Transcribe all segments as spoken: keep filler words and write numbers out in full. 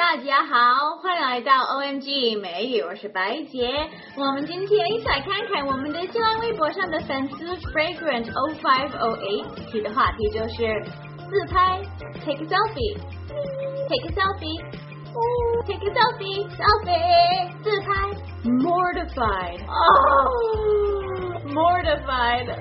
大家好，欢迎来到 O M G 美语，我是白洁。我们今天一起来看看我们的新浪微博上的粉丝 Fragrant 零五零八提的话题就是自拍 Take a selfie Take a selfie Take a selfie Selfie 自拍 Mortified Oh Mortified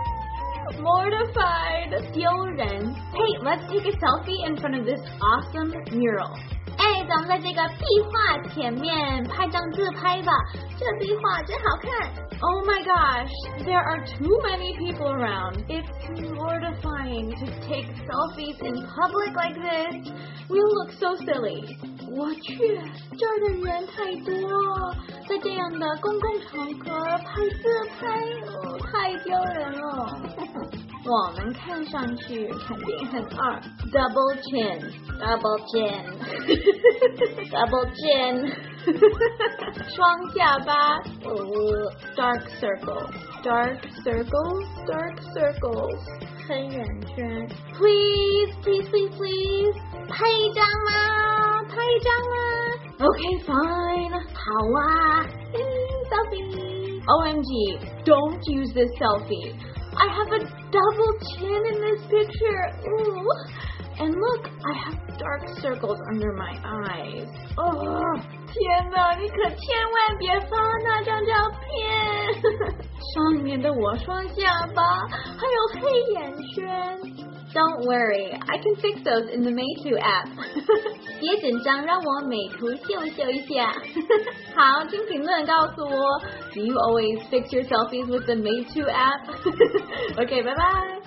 Mortified 丢人 Hey, let's take a selfie in front of this awesome mural 哎，咱们在这个壁画前面拍张自拍吧，这壁画真好看 Oh my gosh, there are too many people around. It's mortifying to take selfies in public like this. We look so silly. 我去，这儿的人太多，在这样的公共场合拍自拍，哦，太丢人了。我们看上去肯定很二 ，double chin, double chin, double chin, 双下巴，呃 ，dark circle, dark circles, dark circles, 黑眼圈。Please, please, please, please, 拍一张吗？拍一张吗 ？Okay, fine. 好啊，嗯 ，selfie. O M G, don't use this selfie. I have a double chin in this picture. Ooh. And look, I have dark circles under my eyes. Oh, 天哪，你可千万别发那张照片。上面的我双下巴，还有黑眼圈。Don't worry, I can fix those in the Meitu app. 别紧张，让我美图秀秀一下。好，请评论告诉我 ，Do you always fix your selfies with the Meitu app? Okay, bye bye.